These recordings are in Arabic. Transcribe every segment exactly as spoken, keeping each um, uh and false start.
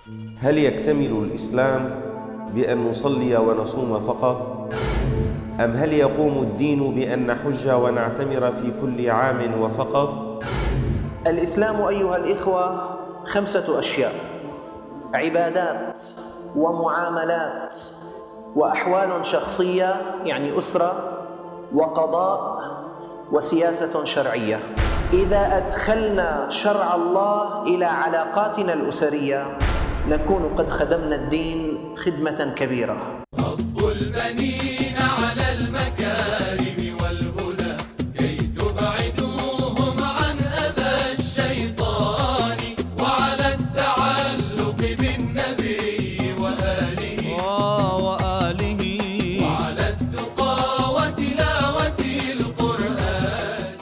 هل يكتمل الإسلام بأن نصلي ونصوم فقط؟ أم هل يقوم الدين بأن نحج ونعتمر في كل عام وفقط؟ الإسلام أيها الإخوة خمسة أشياء: عبادات ومعاملات وأحوال شخصية يعني أسرة، وقضاء، وسياسة شرعية. إذا أدخلنا شرع الله إلى علاقاتنا الأسرية نكون قد خدمنا الدين خدمة كبيرة. رب البنين على المكارم والهدى كي تبعدوهم عن أذى الشيطان، وعلى التعلق بالنبي وآله وآله وعلى التقى وتلاوة القرآن.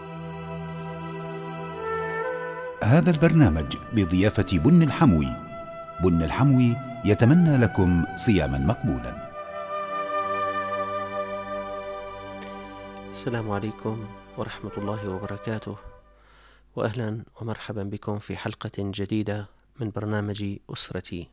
هذا البرنامج بضيافة بن الحموي. بن الحموي يتمنى لكم صياما مقبولا. السلام عليكم ورحمة الله وبركاته، وأهلا ومرحبا بكم في حلقة جديدة من برنامج أسرتي.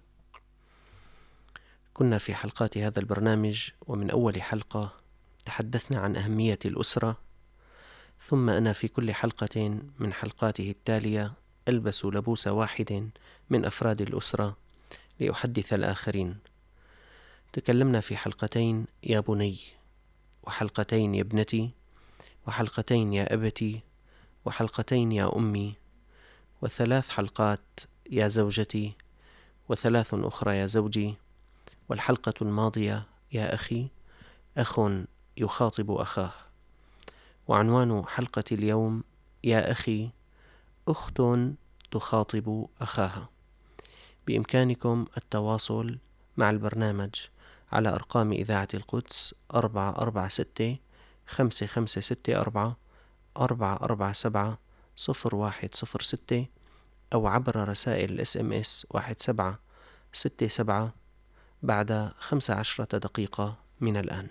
كنا في حلقات هذا البرنامج ومن أول حلقة تحدثنا عن أهمية الأسرة، ثم أنا في كل حلقة من حلقاته التالية ألبس لبوس واحد من أفراد الأسرة لأحدث الآخرين. تكلمنا في حلقتين يا بني، وحلقتين يا ابنتي، وحلقتين يا أبتي، وحلقتين يا أمي، وثلاث حلقات يا زوجتي، وثلاث أخرى يا زوجي، والحلقة الماضية يا أخي، أخ يخاطب أخاه. وعنوان حلقة اليوم يا أخي، أخت تخاطب أخاها. بإمكانكم التواصل مع البرنامج على أرقام إذاعة القدس أربعة أربعة ستة خمسة خمسة ستة أربعة أربعة أربعة سبعة صفر واحد صفر ستة، أو عبر رسائل الاس ام اس واحد سبعة ستة سبعة بعد خمس عشرة دقيقة من الآن.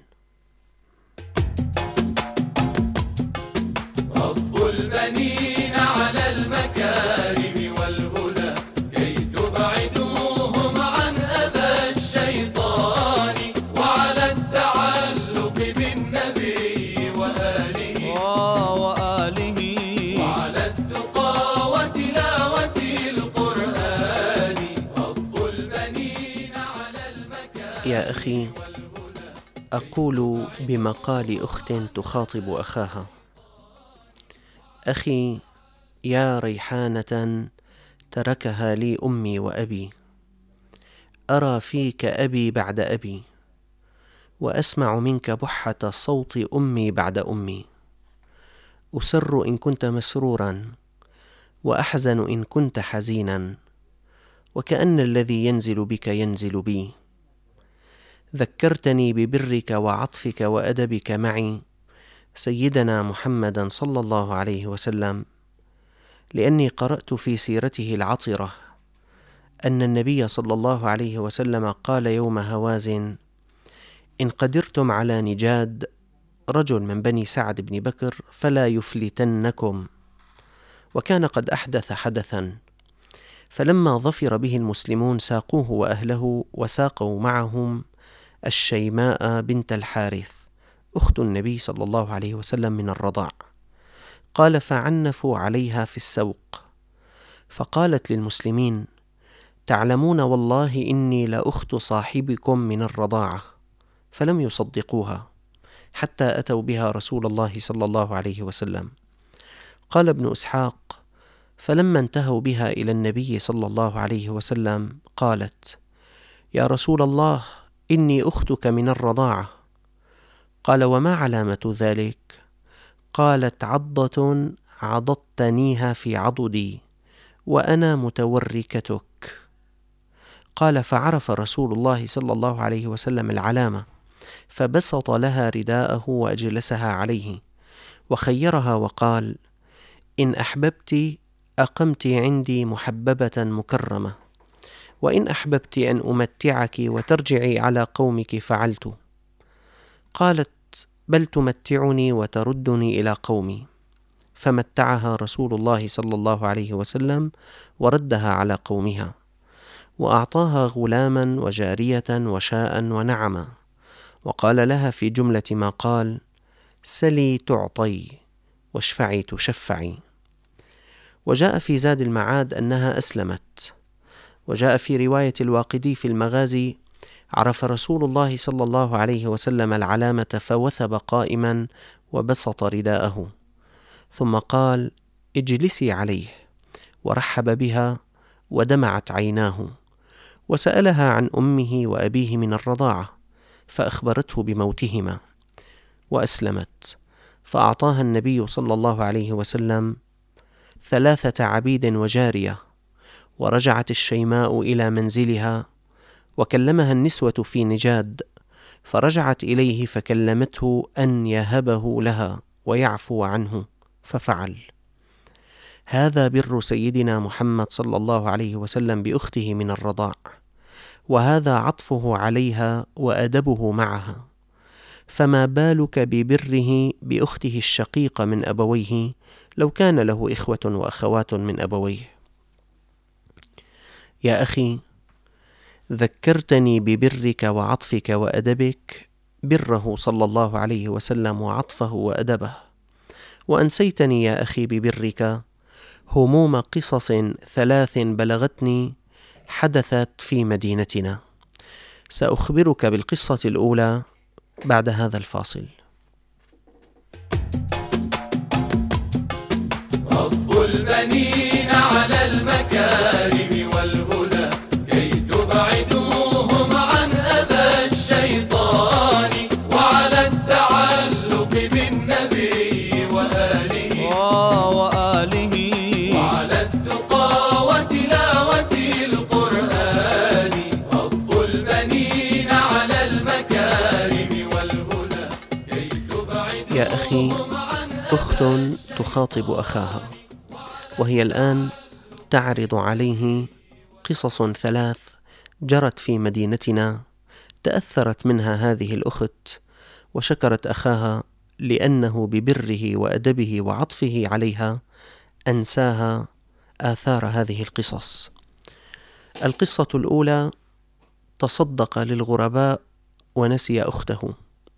رب البنين على المكارم والهدى كي تبعدوهم عن أذى الشيطان، وعلى التعلق بالنبي وآله وآله وعلى التقى وتلاوة القرآن. رب البنين على المكارم. يا أخي، أقول بمقال أخت تخاطب أخاها: أخي يا ريحانة تركها لي أمي وأبي، أرى فيك أبي بعد أبي، وأسمع منك بحة صوت أمي بعد أمي. أسر إن كنت مسرورا، وأحزن إن كنت حزينا، وكأن الذي ينزل بك ينزل بي. ذكرتني ببرك وعطفك وأدبك معي سيدنا محمدا صلى الله عليه وسلم، لأني قرأت في سيرته العطرة أن النبي صلى الله عليه وسلم قال يوم هوازن: إن قدرتم على نجاد رجل من بني سعد بن بكر فلا يفلتنكم. وكان قد أحدث حدثا، فلما ظفر به المسلمون ساقوه وأهله، وساقوا معهم الشيماء بنت الحارث أخت النبي صلى الله عليه وسلم من الرضاع. قال: فعنفوا عليها في السوق، فقالت للمسلمين: تعلمون والله إني لأخت صاحبكم من الرضاعة. فلم يصدقوها حتى أتوا بها رسول الله صلى الله عليه وسلم. قال ابن إسحاق: فلما انتهوا بها إلى النبي صلى الله عليه وسلم قالت: يا رسول الله، إني أختك من الرضاعة. قال: وما علامة ذلك؟ قالت: عضة عضضتنيها في عضدي وأنا متوركتك. قال: فعرف رسول الله صلى الله عليه وسلم العلامة، فبسط لها رداءه وأجلسها عليه، وخيرها وقال: إن أحببت أقمت عندي محببة مكرمة، وإن أحببت أن أمتعك وترجعي على قومك فعلت. قالت: بل تمتعني وتردني إلى قومي. فمتعها رسول الله صلى الله عليه وسلم وردها على قومها. وأعطاها غلاما وجارية وشاء ونعما، وقال لها في جملة ما قال: سلي تعطي واشفعي تشفعي. وجاء في زاد المعاد أنها أسلمت. وجاء في رواية الواقدي في المغازي: عرف رسول الله صلى الله عليه وسلم العلامة فوثب قائما وبسط رداءه، ثم قال: اجلسي عليه، ورحب بها ودمعت عيناه، وسألها عن أمه وأبيه من الرضاعة، فأخبرته بموتهما، وأسلمت. فأعطاها النبي صلى الله عليه وسلم ثلاثة عبيد وجارية، ورجعت الشيماء إلى منزلها، وكلمها النسوة في نجاد، فرجعت إليه فكلمته أن يهبه لها ويعفو عنه، ففعل. هذا بر سيدنا محمد صلى الله عليه وسلم بأخته من الرضاع، وهذا عطفه عليها وأدبه معها، فما بالك ببره بأخته الشقيقة من أبويه لو كان له إخوة وأخوات من أبويه. يا أخي، ذكرتني ببرك وعطفك وأدبك بره صلى الله عليه وسلم وعطفه وأدبه، وأنسيتني يا أخي ببرك هموم قصص ثلاث بلغتني حدثت في مدينتنا. سأخبرك بالقصة الأولى بعد هذا الفاصل. رب البنين على المكارم والهدى كي تبعدوهم عن أذى الشيطان، وعلى التعلق بالنبي وآله وآله وعلى التقى وتلاوة القرآن. رب البنين على المكارم والهدى كي تبعدوهم. يا أخي، أخت تخاطب أخاها، وهي الآن تعرض عليه قصص ثلاث جرت في مدينتنا تأثرت منها هذه الأخت، وشكرت أخاها لأنه ببره وأدبه وعطفه عليها أنساها آثار هذه القصص. القصة الأولى: تصدق للغرباء ونسي أخته.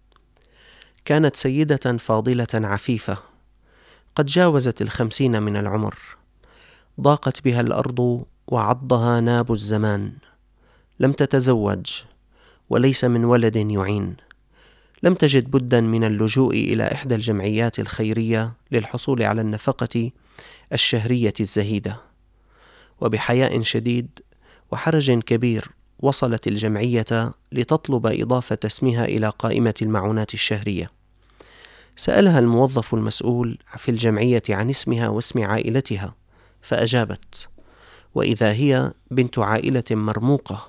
كانت سيدة فاضلة عفيفة قد جاوزت الخمسين من العمر، ضاقت بها الأرض وعضها ناب الزمان، لم تتزوج وليس من ولد يعين، لم تجد بدا من اللجوء إلى إحدى الجمعيات الخيرية للحصول على النفقة الشهرية الزهيدة، وبحياء شديد وحرج كبير وصلت الجمعية لتطلب إضافة اسمها إلى قائمة المعونات الشهرية. سألها الموظف المسؤول في الجمعية عن اسمها واسم عائلتها، فأجابت، وإذا هي بنت عائلة مرموقة.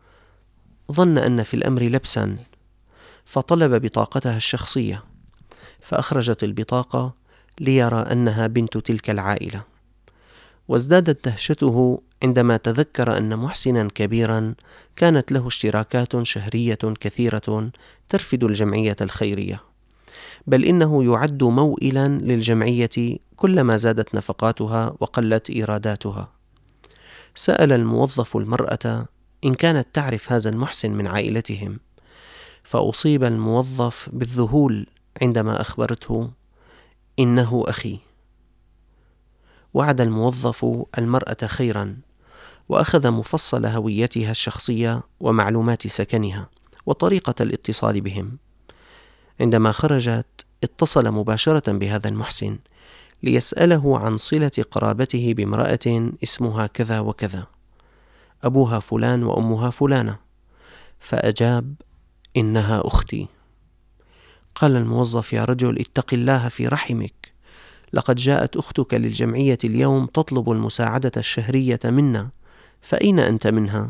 ظن أن في الأمر لبسا، فطلب بطاقتها الشخصية، فأخرجت البطاقة ليرى أنها بنت تلك العائلة، وازدادت دهشته عندما تذكر أن محسنا كبيرا كانت له اشتراكات شهرية كثيرة ترفد الجمعية الخيرية، بل إنه يعد موئلا للجمعية كلما زادت نفقاتها وقلت إيراداتها. سأل الموظف المرأة إن كانت تعرف هذا المحسن من عائلتهم، فأصيب الموظف بالذهول عندما أخبرته: إنه أخي. وعد الموظف المرأة خيرا، وأخذ مفصل هويتها الشخصية ومعلومات سكنها وطريقة الاتصال بهم. عندما خرجت اتصل مباشرة بهذا المحسن ليسأله عن صلة قرابته بامرأة اسمها كذا وكذا، أبوها فلان وأمها فلانة، فأجاب: إنها أختي. قال الموظف: يا رجل، اتق الله في رحمك، لقد جاءت أختك للجمعية اليوم تطلب المساعدة الشهرية منا، فأين أنت منها؟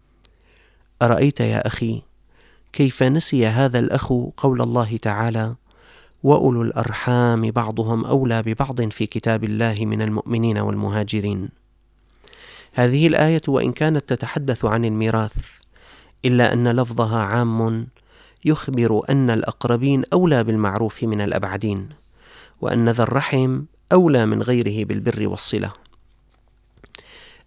أرأيت يا أخي كيف نسي هذا الأخ قول الله تعالى: وأولو الأرحام بعضهم أولى ببعض في كتاب الله من المؤمنين والمهاجرين. هذه الآية وإن كانت تتحدث عن الميراث، إلا أن لفظها عام يخبر أن الأقربين أولى بالمعروف من الأبعدين، وأن ذا الرحم أولى من غيره بالبر والصلة.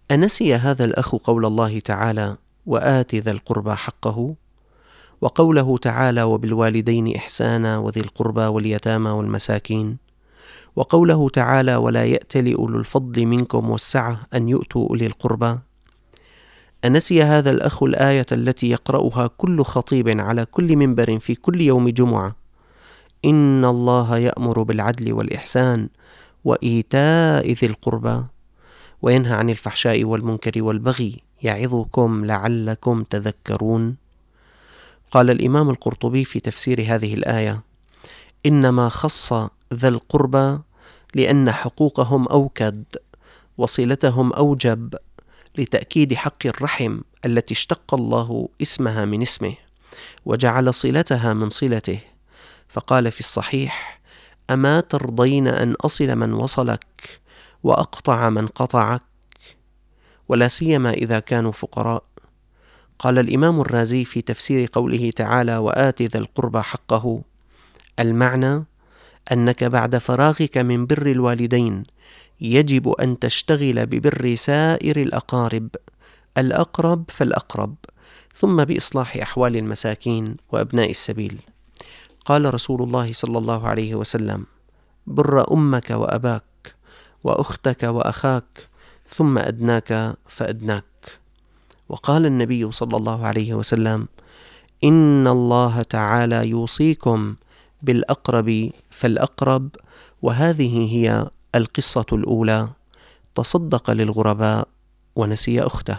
أنسي هذا الأخ قول الله تعالى: وآت ذا القربى حقه، وقوله تعالى: وبالوالدين إحسانا وذي القربى واليتامى والمساكين، وقوله تعالى: ولا يأتل أولو الفضل منكم والسعة أن يؤتوا أولي القربى؟ أنسي هذا الأخ الآية التي يقرأها كل خطيب على كل منبر في كل يوم جمعة: إن الله يأمر بالعدل والإحسان وإيتاء ذي القربى وينهى عن الفحشاء والمنكر والبغي يعظكم لعلكم تذكرون؟ قال الإمام القرطبي في تفسير هذه الآية: إنما خص ذا القربى لأن حقوقهم أوكد وصلتهم أوجب، لتأكيد حق الرحم التي اشتق الله اسمها من اسمه وجعل صلتها من صلته، فقال في الصحيح: أما ترضين أن أصل من وصلك وأقطع من قطعك، ولا سيما إذا كانوا فقراء. قال الإمام الرازي في تفسير قوله تعالى: وآت ذا القربى حقه: المعنى أنك بعد فراغك من بر الوالدين يجب أن تشتغل ببر سائر الأقارب، الأقرب فالأقرب، ثم بإصلاح أحوال المساكين وأبناء السبيل. قال رسول الله صلى الله عليه وسلم: بر أمك وأباك وأختك وأخاك ثم أدناك فأدناك. وقال النبي صلى الله عليه وسلم: إن الله تعالى يوصيكم بالأقرب فالأقرب. وهذه هي القصة الأولى: تصدق للغرباء ونسي أخته.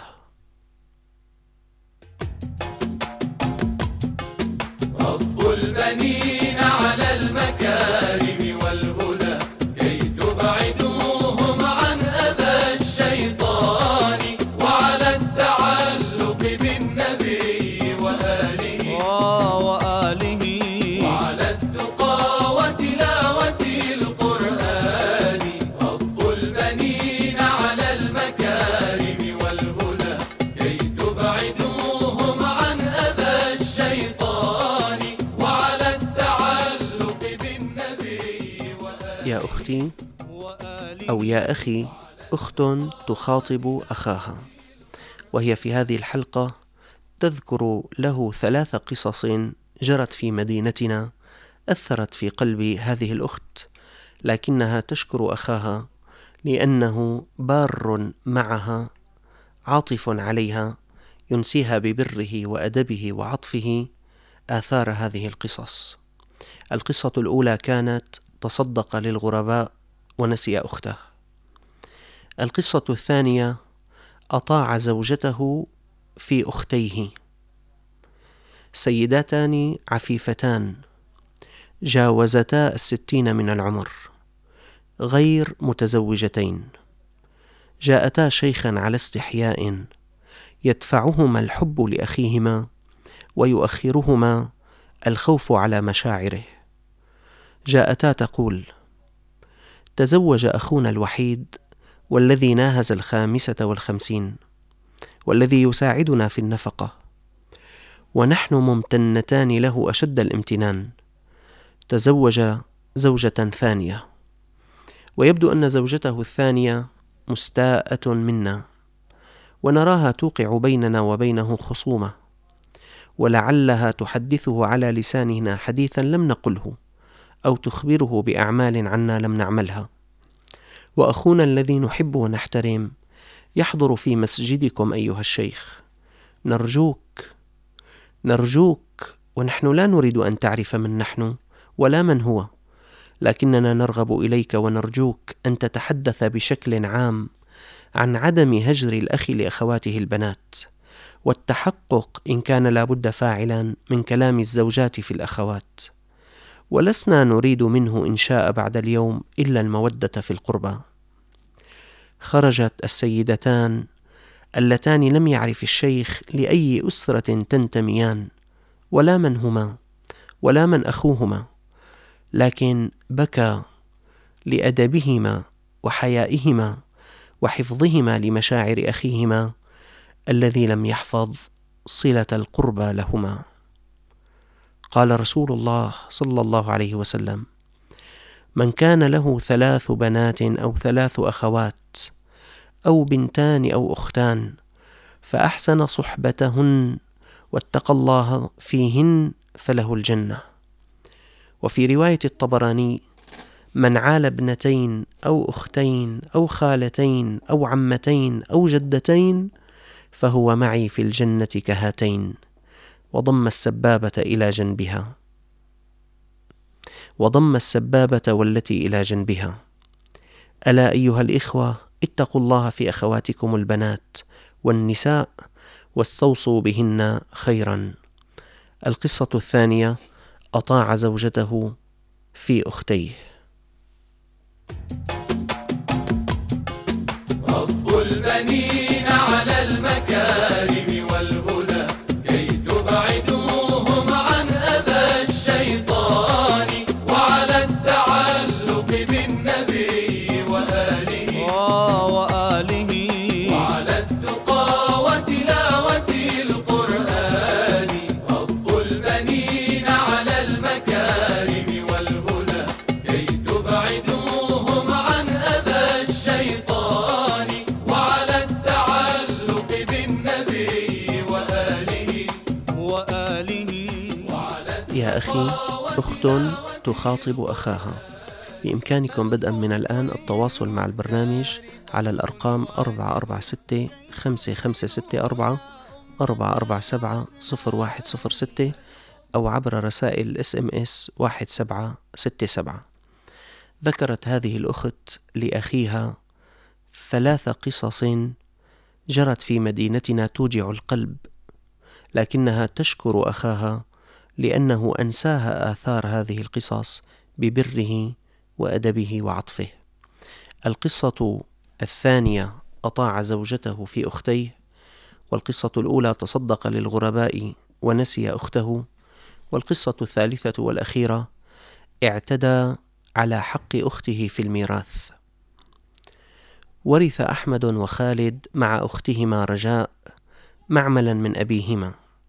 رب البنين على المكارم والهدى كي تبعدوهم عن أذى الشيطان، وعلى التعلق بالنبي وآله وآله وعلى التقى وتلاوة القرآن. رب البنين على المكارم والهدى كي تبعدوهم عن أذى الشيطان، وعلى التعلق بالنبي وآله. يا أختي أو يا أخي، أخت تخاطب أخاها، وهي في هذه الحلقة تذكر له ثلاث قصص جرت في مدينتنا أثرت في قلب هذه الأخت، لكنها تشكر أخاها لأنه بار معها عاطف عليها، ينسيها ببره وأدبه وعطفه آثار هذه القصص. القصة الأولى كانت: تصدق للغرباء ونسي أخته. القصة الثانية: أطاع زوجته في أختيه. سيدتان عفيفتان جاوزتا الستين من العمر، غير متزوجتين، جاءتا شيخا على استحياء يدفعهما الحب لأخيهما ويؤخرهما الخوف على مشاعره. جاءتا تقول: تزوج أخونا الوحيد والذي ناهز الخامسة والخمسين والذي يساعدنا في النفقة، ونحن ممتنتان له أشد الامتنان. تزوج زوجة ثانية، ويبدو أن زوجته الثانية مستاءة منا، ونراها توقع بيننا وبينه خصومة، ولعلها تحدثه على لساننا حديثا لم نقله، أو تخبره بأعمال عنا لم نعملها. وأخونا الذي نحب ونحترم يحضر في مسجدكم أيها الشيخ. نرجوك نرجوك ونحن لا نريد أن تعرف من نحن ولا من هو، لكننا نرغب إليك ونرجوك أن تتحدث بشكل عام عن عدم هجر الأخ لأخواته البنات، والتحقق إن كان لابد فاعلا من كلام الزوجات في الأخوات. ولسنا نريد منه إن شاء بعد اليوم إلا المودة في القربى. خرجت السيدتان اللتان لم يعرف الشيخ لأي أسرة تنتميان، ولا من هما ولا من أخوهما، لكن بكى لأدبهما وحيائهما وحفظهما لمشاعر أخيهما الذي لم يحفظ صلة القربى لهما. قال رسول الله صلى الله عليه وسلم: من كان له ثلاث بنات أو ثلاث أخوات أو بنتان أو أختان فأحسن صحبتهن واتقى الله فيهن فله الجنة. وفي رواية الطبراني: من عال ابنتين أو أختين أو خالتين أو عمتين أو جدتين فهو معي في الجنة كهاتين، وضم السبابة إلى جنبها وضم السبابة والتي إلى جنبها. ألا أيها الإخوة، اتقوا الله في أخواتكم البنات والنساء واستوصوا بهن خيرا. القصة الثانية: أطاع زوجته في أختيه. رب البنين على المكارم والهدى كي تبعدوهم عن أذى الشيطان، وعلى التعلق بالنبي وآله وآله وعلى التقى وتلاوة القرآن. رب البنين على المكارم والهدى كي تبعدوهم عن أذى الشيطان، وعلى التعلق بالنبي وآله وآله وعلى يا أخي، أخت تخاطب أخاها، بإمكانكم بدءا من الآن التواصل مع البرنامج على الأرقام أربعة أربعة ستة خمسة خمسة ستة أربعة أربعة أربعة سبعة صفر واحد صفر ستة أو عبر رسائل الاس ام اس واحد سبعة ستة سبعة. ذكرت هذه الأخت لأخيها ثلاث قصص جرت في مدينتنا توجع القلب، لكنها تشكر أخاها لأنه أنساها آثار هذه القصص ببره وأدبه وعطفه. القصة الثانية: أطاع زوجته في أختيه. والقصة الأولى: تصدق للغرباء ونسي أخته. والقصة الثالثة والأخيرة: اعتدى على حق أخته في الميراث. ورث أحمد وخالد مع أختهما رجاء معملا من أبيهما.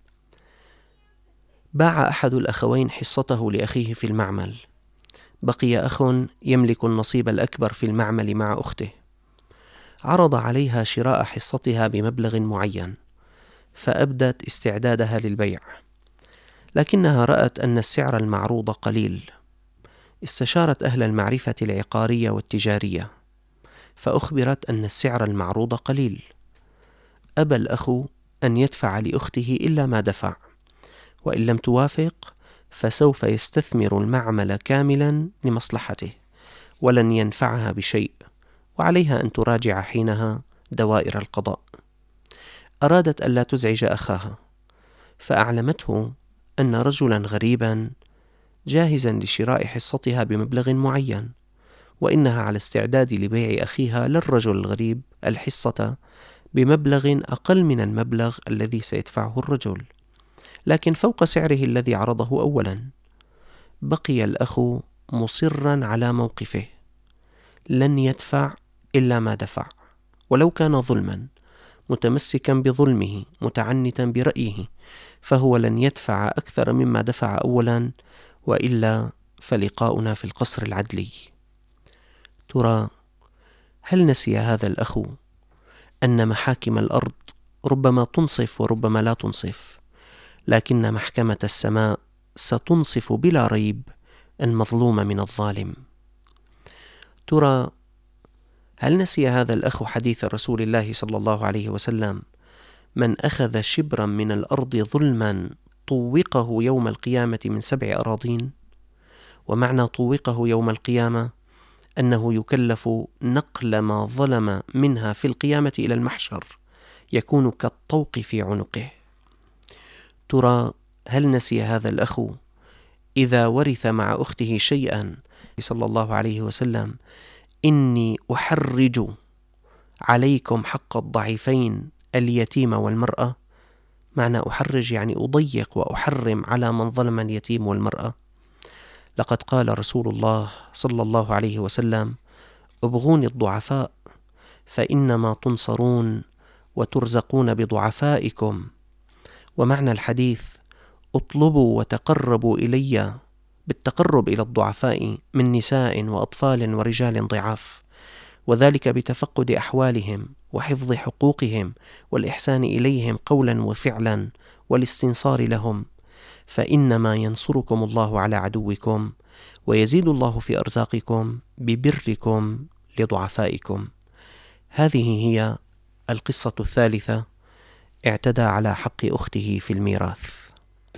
باع أحد الأخوين حصته لأخيه في المعمل، بقي أخ يملك النصيب الأكبر في المعمل مع أخته. عرض عليها شراء حصتها بمبلغ معين، فأبدت استعدادها للبيع، لكنها رأت أن السعر المعروض قليل. استشارت أهل المعرفة العقارية والتجارية، فأخبرت أن السعر المعروض قليل. أبى الأخ أن يدفع لأخته إلا ما دفع، وإن لم توافق فسوف يستثمر المعمل كاملا لمصلحته ولن ينفعها بشيء، وعليها أن تراجع حينها دوائر القضاء. أرادت ألا تزعج أخاها، فأعلمته أن رجلا غريبا جاهزا لشراء حصتها بمبلغ معين، وإنها على استعداد لبيع أخيها للرجل الغريب الحصة بمبلغ أقل من المبلغ الذي سيدفعه الرجل، لكن فوق سعره الذي عرضه أولا. بقي الأخ مصرا على موقفه، لن يدفع إلا ما دفع ولو كان ظلما، متمسكا بظلمه متعنتا برأيه، فهو لن يدفع أكثر مما دفع أولا، وإلا فلقاؤنا في القصر العدلي. ترى هل نسي هذا الأخ أن محاكم الأرض ربما تنصف وربما لا تنصف، لكن محكمة السماء ستنصف بلا ريب المظلوم من الظالم؟ ترى هل نسي هذا الأخ حديث رسول الله صلى الله عليه وسلم: من أخذ شبرا من الأرض ظلما طوقه يوم القيامة من سبع أراضين؟ ومعنى طوقه يوم القيامة أنه يكلف نقل ما ظلم منها في القيامة إلى المحشر، يكون كالطوق في عنقه. ترى هل نسي هذا الأخ إذا ورث مع أخته شيئا صلى الله عليه وسلم: إني أحرج عليكم حق الضعيفين اليتيم والمرأة؟ معنى أحرج يعني أضيق وأحرم على من ظلم اليتيم والمرأة. لقد قال رسول الله صلى الله عليه وسلم: ابغوني الضعفاء فإنما تنصرون وترزقون بضعفائكم. ومعنى الحديث: اطلبوا وتقربوا إلي بالتقرب إلى الضعفاء من نساء وأطفال ورجال ضعاف، وذلك بتفقد أحوالهم وحفظ حقوقهم والإحسان إليهم قولا وفعلا والاستنصار لهم، فإنما ينصركم الله على عدوكم ويزيد الله في أرزاقكم ببركم لضعفائكم. هذه هي القصة الثالثة، اعتدى على حق أخته في الميراث.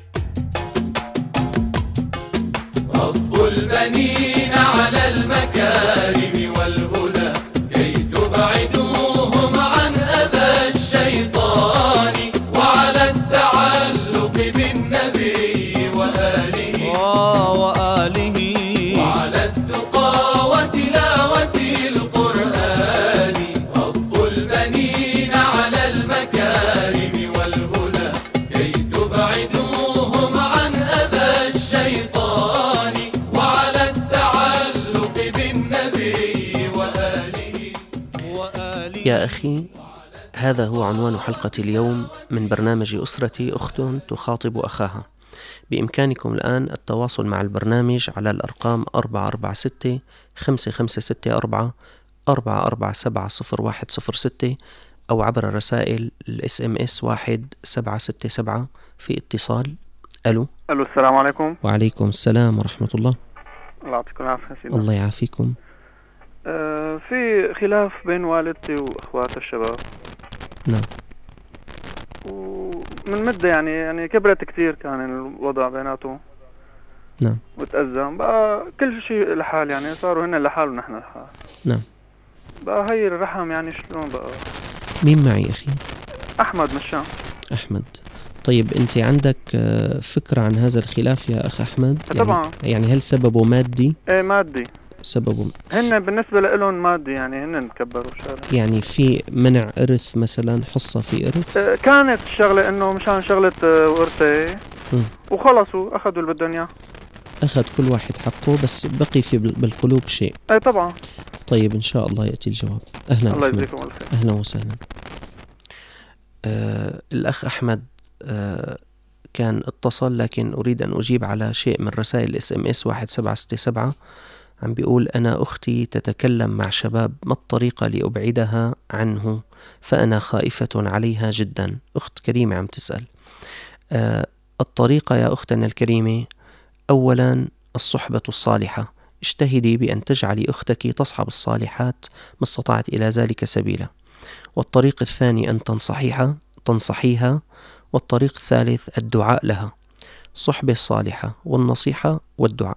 رب البنين على المكارم والهدى كي تبعدوهم عن أذى الشيطان، وعلى التعلق بالنبي وآله وآله وعلى التقى وتلاوة القرآن. رب البنين على المكارم والهدى كي تبعدوهم عن أذى الشيطان، وعلى التعلق بالنبي وآله وآله. يا أخي، هذا هو عنوان حلقة اليوم من برنامج أسرتي، أخت تخاطب أخاها. بإمكانكم الآن التواصل مع البرنامج على الأرقام أربعة أربعة ستة خمسة خمسة ستة أربعة أربعة أربعة سبعة صفر واحد صفر ستة أو عبر الرسائل الاس ام اس واحد سبعة ستة سبعة. في اتصال. ألو. ألو، السلام عليكم. وعليكم السلام ورحمة الله. الله يعطيكم العافية سيدنا. الله يعافيكم. آه في خلاف بين والدتي وأخوات الشباب. نعم. ومن مدة يعني يعني كبرت كتير كان الوضع بيناتهم. نعم. وتأزم بقى كل شيء لحال، يعني صاروا هن لحال ونحن لحال. نعم. بقى هي الرحم يعني شلون بقى. مين معي أخي؟ أحمد مشان. أحمد. طيب أنت عندك فكرة عن هذا الخلاف يا أخ أحمد؟ يعني طبعا. يعني هل سببه مادي؟ إيه مادي. سببه هن بالنسبة لهم مادي، يعني هن تكبروا شغلة. يعني في منع إرث مثلا، حصة في إرث؟ إيه كانت الشغلة إنه مشان شغلة ورثة وخلصوا أخذوا اللي بدهم إياه. أخذ كل واحد حقه، بس بقي في بالقلوب شيء. إيه طبعا. طيب إن شاء الله يأتي الجواب. أهلا. الله يجزيكم الخير. أهلا وسهلا. آه الأخ أحمد آه كان اتصل، لكن أريد أن أجيب على شيء من رسائل اس ام اس واحد سبعة ستة سبعة. عم بيقول: أنا أختي تتكلم مع شباب، ما الطريقة لأبعدها عنه؟ فأنا خائفة عليها جدا. أخت كريمة عم تسأل. آه الطريقة يا أختنا الكريمة، أولا الصحبة الصالحة. اجتهدي بأن تجعلي أختك تصحب الصالحات ما استطعت إلى ذلك سبيلا. والطريق الثاني أن تنصحيها تنصحيها والطريق الثالث الدعاء لها. الصحبة الصالحة والنصيحة والدعاء.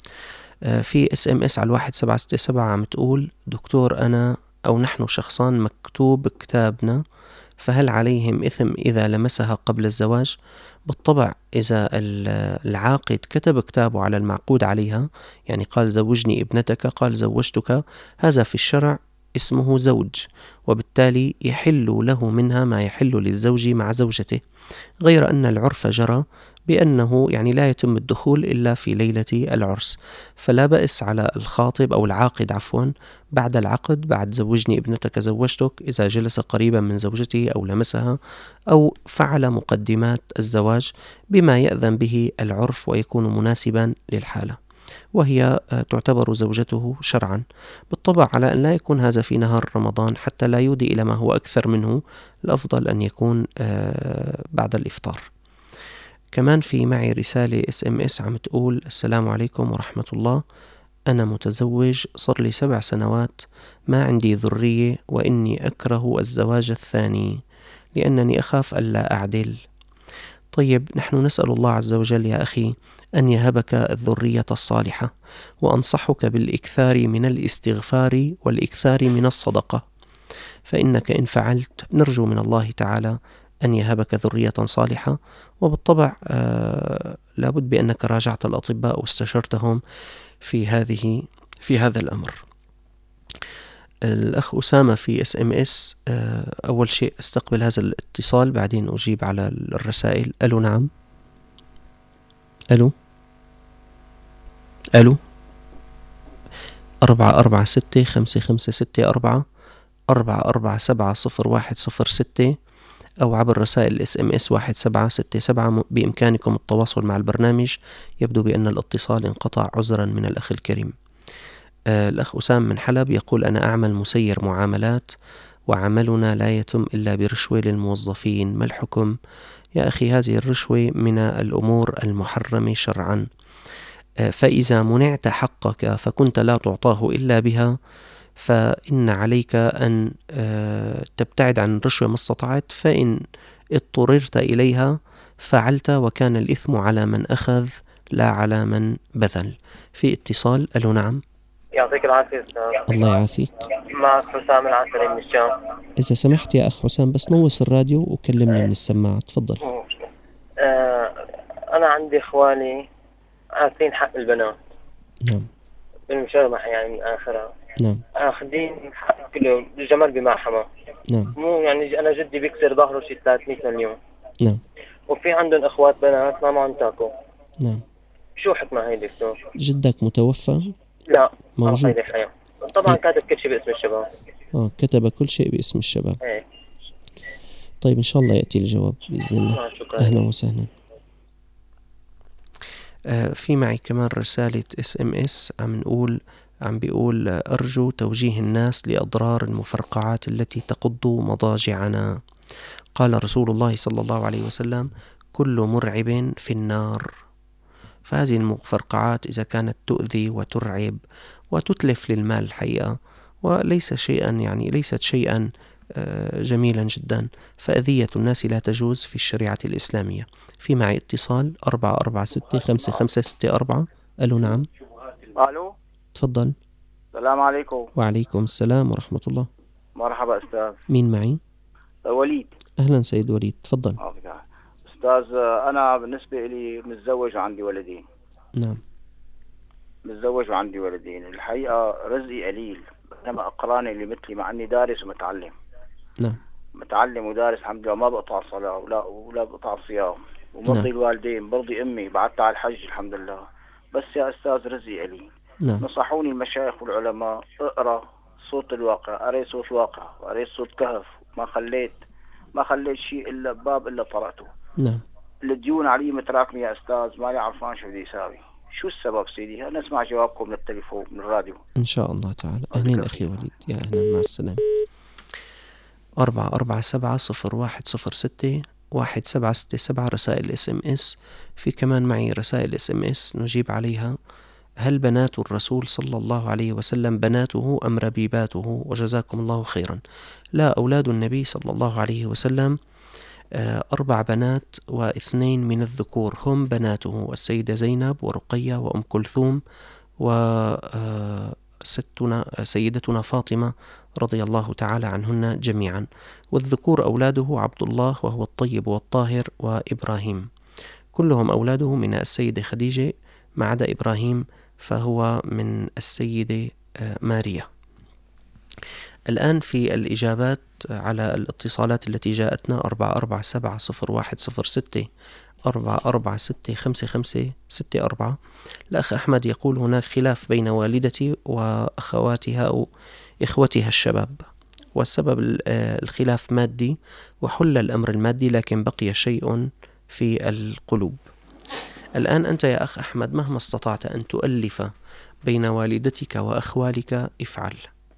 في اس ام اس على الواحد سبعة ستة سبعة عم تقول: دكتور، أنا أو نحن شخصان مكتوب كتابنا، فهل عليهم إثم إذا لمسها قبل الزواج؟ بالطبع، إذا العاقد كتب كتابه على المعقود عليها، يعني قال زوجني ابنتك، قال زوجتك، هذا في الشرع اسمه زوج، وبالتالي يحل له منها ما يحل للزوج مع زوجته، غير أن العرف جرى بأنه يعني لا يتم الدخول إلا في ليلة العرس، فلا بأس على الخاطب أو العاقد عفوا بعد العقد، بعد زوجني ابنتك زوجتك، إذا جلس قريبا من زوجته أو لمسها أو فعل مقدمات الزواج بما يأذن به العرف ويكون مناسبا للحالة، وهي تعتبر زوجته شرعا. بالطبع على أن لا يكون هذا في نهار رمضان حتى لا يودي إلى ما هو أكثر منه، الأفضل أن يكون بعد الإفطار. كمان في معي رسالة اس ام اس عم تقول: السلام عليكم ورحمة الله، أنا متزوج صار لي سبع سنوات، ما عندي ذرية، وإني أكره الزواج الثاني لأنني أخاف ألا أعدل. طيب، نحن نسأل الله عز وجل يا أخي أن يهبك الذرية الصالحة، وأنصحك بالإكثار من الاستغفار والإكثار من الصدقة، فإنك إن فعلت نرجو من الله تعالى أن يهبك ذرية صالحة. وبالطبع آه لابد بأنك راجعت الأطباء واستشرتهم في هذه في هذا الأمر. الأخ أسامة في اس ام اس. آه أول شيء استقبل هذا الاتصال، بعدين أجيب على الرسائل. ألو. نعم. ألو. ألو. أربعة أربعة ستة خمسة خمسة ستة أربعة أربعة أربعة سبعة صفر واحد صفر ستة أو عبر رسائل اس ام اس واحد سبعة ستة سبعة. بإمكانكم التواصل مع البرنامج. يبدو بأن الاتصال انقطع، عذرا من الأخ الكريم. آه الأخ أسام من حلب يقول: أنا أعمل مسير معاملات، وعملنا لا يتم إلا برشوة للموظفين. ما الحكم؟ يا أخي، هذه الرشوة من الأمور المحرمة شرعا، فإذا منعت حقك فكنت لا تعطاه إلا بها، فإن عليك أن تبتعد عن الرشوة ما استطعت، فإن اضطررت إليها فعلت، وكان الإثم على من أخذ لا على من بذل. في اتصال. ألو، نعم. يعطيك العافية أستاذ. الله يعافيك. معك حسام العسري من الشام. إذا سمحت يا أخ حسام، بس نوص الراديو وكلمني من السماعة. تفضل. آه أنا عندي إخواني عاطين حق البنات. نعم. بالمشرمح يعني من آخرها. نعم. آخذين حق كله الجمال بمعحمة. نعم. مو يعني أنا جدي بيكسر ظهره شي ثلاثمية مليون. نعم. وفي عندهم إخوات بنات ما معهم تاكو. نعم. شو حكمة هاي دكتور؟ جدك متوفى؟ لا، موجود. حياة. طبعا كاتب كل شيء باسم الشباب. آه كتب كل شيء باسم الشباب. ايه. طيب إن شاء الله يأتي الجواب بإذن الله. أهلا وسهلا. آه في معي كمان رسالة اس ام اس عم نقول عم بيقول أرجو توجيه الناس لأضرار المفرقعات التي تقض مضاجعنا. قال رسول الله صلى الله عليه وسلم: كل مرعب في النار. فهذه المفرقعات إذا كانت تؤذي وترعب وتتلف للمال الحقيقة، وليس شيئا يعني ليست شيئا جميلا جدا، فأذية الناس لا تجوز في الشريعة الإسلامية. في معي اتصال. أربعة أربعة ستة خمسة خمسة ستة أربعة. ألو، نعم. ألو، تفضل. السلام عليكم. وعليكم السلام ورحمة الله. مرحبا أستاذ. مين معي؟ وليد. أهلا سيد وليد، تفضل. أستاذ، أنا بالنسبة لي متزوج وعندي ولدين. نعم. متزوج وعندي ولدين. الحقيقة رزقي قليل، بينما أقراني اللي مثلي مع أني دارس ومتعلم. نعم. متعلم ودارس الحمد لله، ما بقطع صلاة ولا ولا بقطع صيام، ومرضي نعم. الوالدين، برضي أمي، بعدت على الحج الحمد لله. بس يا أستاذ رزقي قليل. نعم. نصحوني المشايخ والعلماء: اقرأ صوت الواقع. قريت صوت الواقع وقريت صوت كهف، ما خليت ما خليت شيء إلا باب إلا طرقته. نعم. الديون علي متراكمة يا أستاذ، ماني عرفان شو بدي يساوي. شو السبب سيدي؟ أنا أسمع جوابكم من التليفون من الراديو إن شاء الله تعالى. أهلين أخي وليد، يا أهلا، مع السلامة. أربعة أربعة سبعة صفر واحد صفر ستة واحد سبعة ستة سبعة رسائل اس ام اس. في كمان معي رسائل اس ام اس نجيب عليها. هل بنات الرسول صلى الله عليه وسلم بناته أم ربيباته؟ وجزاكم الله خيرا. لا، أولاد النبي صلى الله عليه وسلم أربع بنات واثنين من الذكور هم بناته: السيدة زينب ورقية وأم كلثوم وستنا سيدتنا فاطمة رضي الله تعالى عنهن جميعا. والذكور أولاده عبد الله وهو الطيب والطاهر وإبراهيم، كلهم أولاده من السيدة خديجة ما عدا إبراهيم فهو من السيدة ماريا. الآن في الإجابات على الاتصالات التي جاءتنا: أربعة أربعة سبعة صفر واحد صفر ستة أربعة أربعة ستة خمسة خمسة ستة أربعة. الأخ أحمد يقول: هناك خلاف بين والدتي وأخواتها أو إخوتها الشباب، والسبب الخلاف مادي، وحل الأمر المادي لكن بقي شيء في القلوب. الآن أنت يا أخ أحمد مهما استطعت أن تؤلف بين والدتك وأخوالك افعل،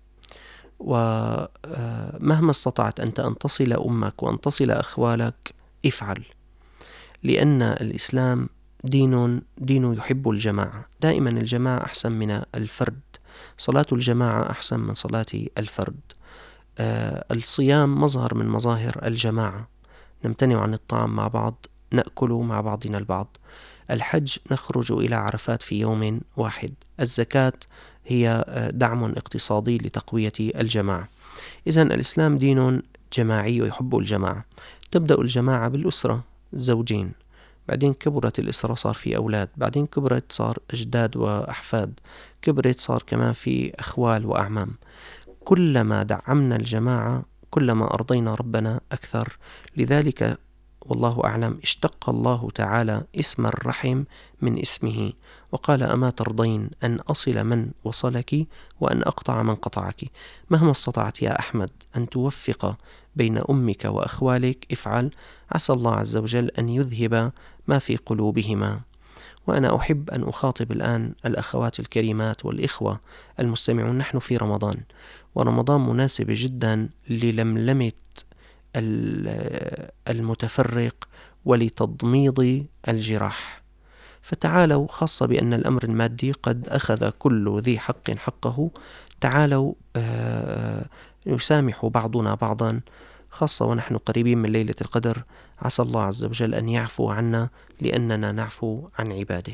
ومهما استطعت أنت أن تصل أمك وأن تصل أخوالك افعل، لأن الإسلام دين دين يحب الجماعة. دائما الجماعة أحسن من الفرد، صلاة الجماعة أحسن من صلاة الفرد. الصيام مظهر من مظاهر الجماعة، نمتنع عن الطعام مع بعض، نأكل مع بعضنا البعض. الحج نخرج إلى عرفات في يوم واحد. الزكاة هي دعم اقتصادي لتقوية الجماعة. إذن الإسلام دين جماعي ويحب الجماعة. تبدأ الجماعة بالأسرة، زوجين، بعدين كبرت الأسرة صار في أولاد، بعدين كبرت صار أجداد وأحفاد، كبرت صار كمان في أخوال وأعمام. كلما دعمنا الجماعة كلما أرضينا ربنا أكثر. لذلك والله أعلم اشتق الله تعالى اسم الرحم من اسمه وقال: أما ترضين أن أصل من وصلك وأن أقطع من قطعك. مهما استطعت يا أحمد أن توفق بين أمك وأخوالك افعل، عسى الله عز وجل أن يذهب ما في قلوبهما. وأنا أحب أن أخاطب الآن الأخوات الكريمات والإخوة المستمعون. نحن في رمضان، ورمضان مناسبة جدا للملمة المتفرق ولتضميد الجراح. فتعالوا، خاصة بأن الأمر المادي قد أخذ كل ذي حق حقه، تعالوا نسامح بعضنا بعضا، خاصة ونحن قريبين من ليلة القدر. عسى الله عز وجل أن يعفو عنا لأننا نعفو عن عباده.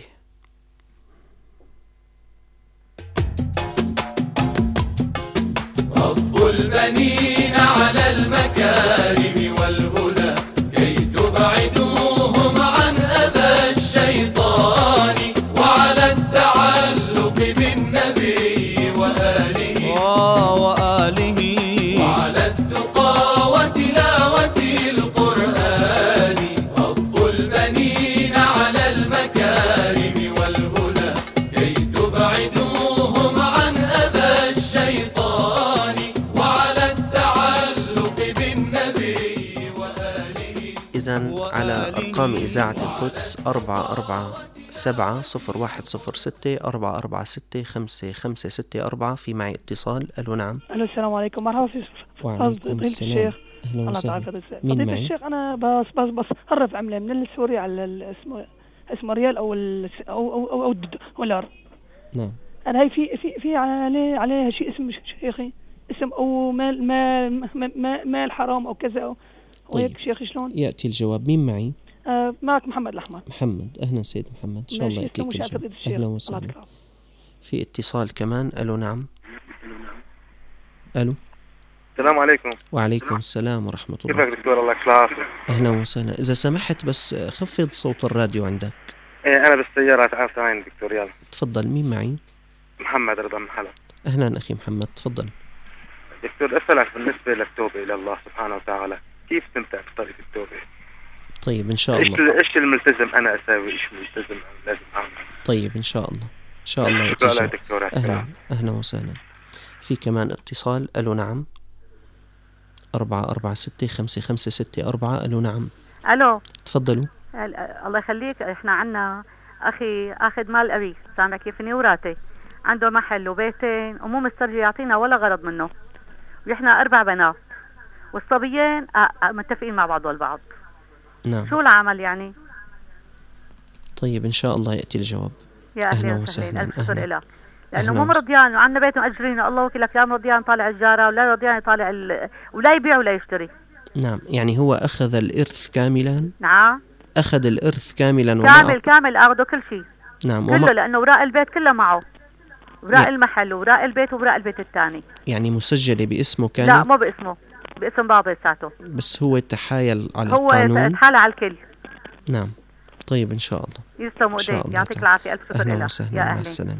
رب البنين على المكارم والهدى كي تبعدوهم عن أذى الشيطان، وعلى التعلق بالنبي وآله وآله وعلى التقى وتلاوة القرآن. رب البنين على المكارم والهدى كي تبعدوهم عن أذى الشيطان، وعلى التعلق بالنبي وآله. إذن على أرقام إذاعة القدس أربعة أربعة سبعة صفر واحد صفر ستة أربعة أربعة ستة خمسة خمسة ستة أربعة في معي اتصال. ألو نعم. ألو السلام عليكم. مرحبا في وعليكم السلام. أهلا وسهلا. مين معي؟ الشيخ أنا بس بس بس هرف عملة من السوري على اسمه اسمه ريال أو ال أو أو أو, أو دولار. نعم. أنا هاي في في في عليه عليها شيء اسم شيخي، اسم أو مال مال مال, مال حرام أو كذا أو طيب. وهيك شيخي شلون؟ يأتي الجواب. مين معي؟ آه معك محمد الأحمر. محمد، أهلا سيد محمد، إن شاء الله يأتيك الجواب. أهلا وسهلا. في اتصال كمان. ألو نعم. ألو. السلام عليكم. وعليكم السلام ورحمة الله. كيفك دكتور؟ الله يسلمك. أهلا وسهلا. إذا سمحت بس خفض صوت الراديو عندك. إيه أنا بالسيارة. تعال ثواني دكتور. يلا. تفضل. مين معي؟ محمد رضا من حلب. أهلا أخي محمد، تفضل. دكتور أسألك بالنسبة للتوبة إلى الله سبحانه وتعالى، كيف تمتع في طريق التوبة؟ طيب إن شاء الله. إيش إيش الملتزم أنا أسوي؟ إيش الملتزم لازم أعمل؟ طيب إن شاء الله. إن شاء الله يتجاوب. أهلا أهلا وسهلا. في كمان اتصال. ألو نعم. أربعة أربعة ستة خمسة خمسة ستة أربعة. ألو نعم. ألو. تفضلوا. الله يخليك. إحنا عنا أخي أخذ مال أبي، سامع كيفني وراتي، عنده محل وبيتين ومو مسترجي يعطينا ولا غرض منه، وإحنا أربع بنات والصبيين متفقين مع بعض والبعض. نعم. شو العمل يعني؟ طيب إن شاء الله يأتي الجواب. يا أهلا وسهلا. ألف شكر لك، لأنه مو مرضيان وعندنا بيت مأجرين. الله وكيلك، لا مرضيان طالع الجارة ولا مرضيان طالع ال... ولا يبيع ولا يشتري. نعم. يعني هو أخذ الإرث كاملا. نعم. أخذ الإرث كاملا وما كامل كامل أخذه كل شيء. نعم. كله وما... لأنه وراء البيت كله معه، وراء المحل وراء البيت وراء البيت الثاني. يعني مسجلة باسمه كانت؟ لا مو باسمه، باسم بابا ساته. بس هو تحايل على هو القانون. هو تحايل على الكل. نعم. طيب إن شاء الله. يسلموا ايديك، يعطيك العافية. ألف شكر لك. أهلا وسهلا. مع السلامة.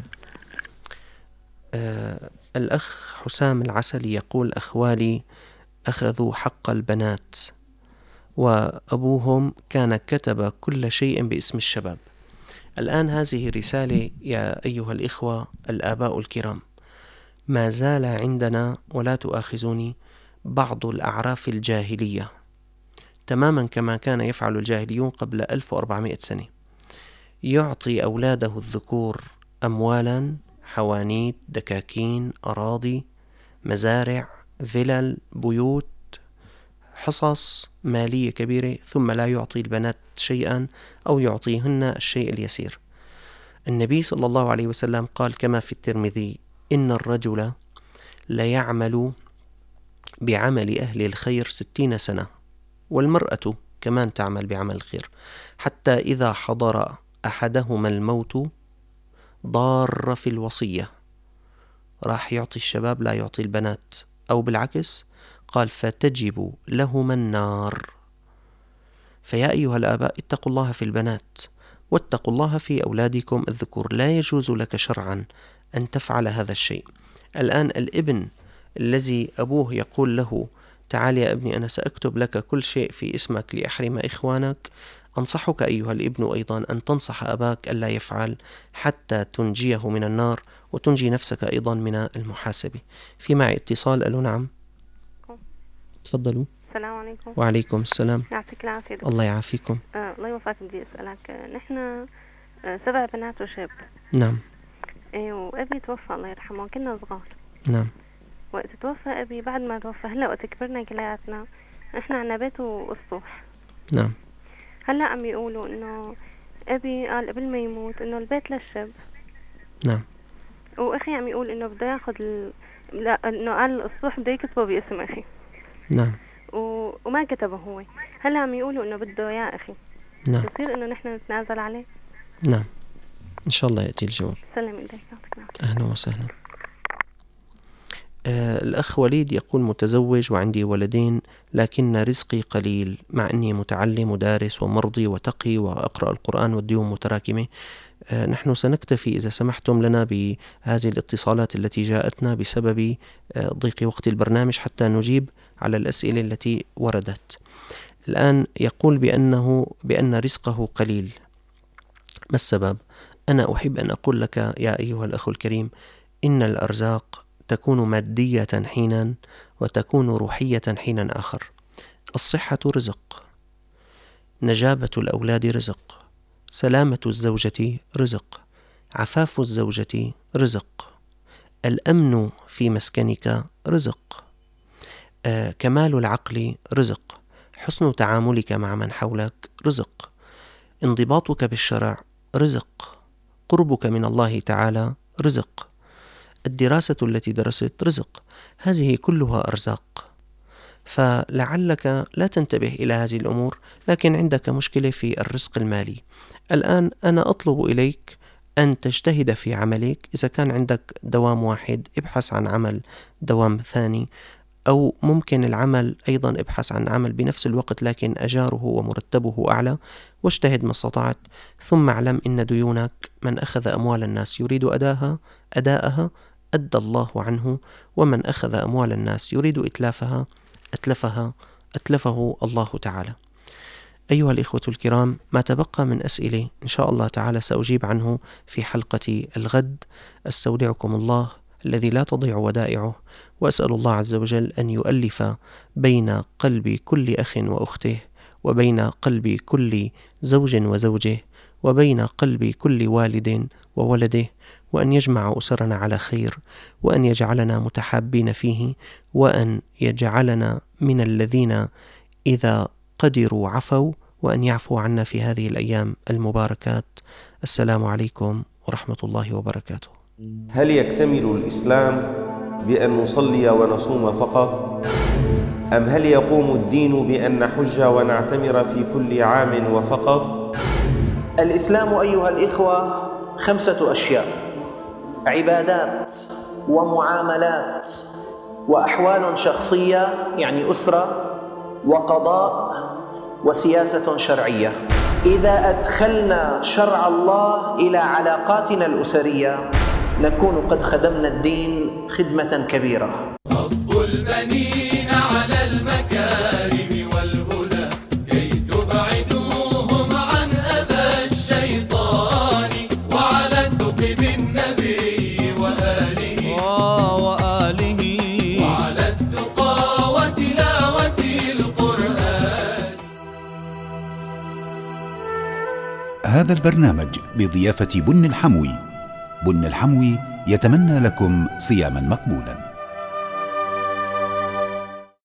آه الأخ حسام العسلي يقول: أخوالي أخذوا حق البنات وأبوهم كان كتب كل شيء باسم الشباب. الآن هذه رسالة يا أيها الإخوة الآباء الكرام، ما زال عندنا ولا تؤاخذوني بعض الأعراف الجاهلية تماما كما كان يفعل الجاهليون قبل ألف وأربعمائة سنة. يعطي أولاده الذكور أموالا، حوانيت، دكاكين، أراضي، مزارع، فلل، بيوت، حصص مالية كبيرة، ثم لا يعطي البنات شيئا أو يعطيهن الشيء اليسير. النبي صلى الله عليه وسلم قال كما في الترمذي: إن الرجل ليعمل بعمل أهل الخير ستين سنة، والمرأة كمان تعمل بعمل الخير، حتى إذا حضر أحدهما الموت ضار في الوصية، راح يعطي الشباب لا يعطي البنات، أو بالعكس قال فتجب لهما النار. فيا أيها الآباء اتقوا الله في البنات واتقوا الله في أولادكم الذكور. لا يجوز لك شرعا أن تفعل هذا الشيء. الآن الابن الذي أبوه يقول له: تعال يا ابني أنا سأكتب لك كل شيء في اسمك لأحرم إخوانك، أنصحك أيها الابن أيضا أن تنصح أباك ألا يفعل حتى تنجيه من النار وتنجي نفسك أيضا من المحاسبة. في معي اتصال. ألو نعم. تفضلوا. السلام عليكم. وعليكم السلام. يعطيك العافية. الله يعافيكم. آه الله يوفقك. بدي أسألك، نحن آه سبع بنات وشاب. نعم. إيه، وأبي توفى الله يرحمه، كنا صغار. نعم. وقت توفى أبي، بعد ما توفى هلا وقت كبرنا كلياتنا إحنا عنا بيت وسطوح. نعم. هلا عم يقولوا إنه أبي قال قبل ما يموت إنه البيت للشب. نعم. وأخي عم يقول إنه بده ياخذ ال... لا إنه قال السطوح بده يكتبه باسم أخي. نعم. و... وما كتبه هو. هلا عم يقولوا إنه بده يا أخي. نعم. بصير إنه نحن نتنازل عليه. نعم. إن شاء الله يأتي الجواب. سلم إيديك. أهلا وسهلا. آه الأخ وليد يقول متزوج وعندي ولدين لكن رزقي قليل مع أني متعلم ودارس ومرضي وتقي وأقرأ القرآن والديون متراكمة. آه نحن سنكتفي إذا سمحتم لنا بهذه الاتصالات التي جاءتنا بسبب آه ضيق وقت البرنامج حتى نجيب على الأسئلة التي وردت. الآن يقول بأنه بأن رزقه قليل. ما السبب؟ أنا أحب أن أقول لك يا أيها الأخ الكريم إن الأرزاق تكون مادية حينا وتكون روحية حينا آخر. الصحة رزق، نجابة الأولاد رزق، سلامة الزوجة رزق، عفاف الزوجة رزق، الأمن في مسكنك رزق، آه كمال العقل رزق، حسن تعاملك مع من حولك رزق، انضباطك بالشرع رزق، قربك من الله تعالى رزق، الدراسة التي درست رزق. هذه كلها أرزاق، فلعلك لا تنتبه إلى هذه الأمور لكن عندك مشكلة في الرزق المالي. الآن أنا أطلب إليك أن تجتهد في عملك. إذا كان عندك دوام واحد ابحث عن عمل دوام ثاني، أو ممكن العمل أيضا ابحث عن عمل بنفس الوقت لكن أجاره ومرتبه أعلى، واجتهد ما استطعت. ثم اعلم إن ديونك من أخذ أموال الناس يريد أداها أداءها أدى الله عنه، ومن أخذ أموال الناس يريد إتلافها أتلفها أتلفه الله تعالى. أيها الإخوة الكرام، ما تبقى من أسئلة إن شاء الله تعالى سأجيب عنه في حلقة الغد. أستودعكم الله الذي لا تضيع ودائعه، وأسأل الله عز وجل أن يؤلف بين قلب كل أخ وأخته، وبين قلب كل زوج وزوجه، وبين قلب كل والد وولده، وأن يجمع أسرنا على خير، وأن يجعلنا متحابين فيه، وأن يجعلنا من الذين إذا قدروا عفوا، وأن يعفو عنا في هذه الأيام المباركات. السلام عليكم ورحمة الله وبركاته. هل يكتمل الإسلام بأن نصلي ونصوم فقط؟ أم هل يقوم الدين بأن نحج ونعتمر في كل عام وفقط؟ الإسلام أيها الإخوة خمسة أشياء: عبادات ومعاملات وأحوال شخصية يعني أسرة، وقضاء، وسياسة شرعية. إذا أدخلنا شرع الله إلى علاقاتنا الأسرية نكون قد خدمنا الدين خدمة كبيرة. رب البنين على المكارم والهدى كي تبعدوهم عن أذى الشيطان، وعلى الدق بالنبي وآله وآله وعلى التقى وتلاوة القرآن. هذا البرنامج بضيافة بن الحموي. بن الحموي يتمنى لكم صياما مقبولا.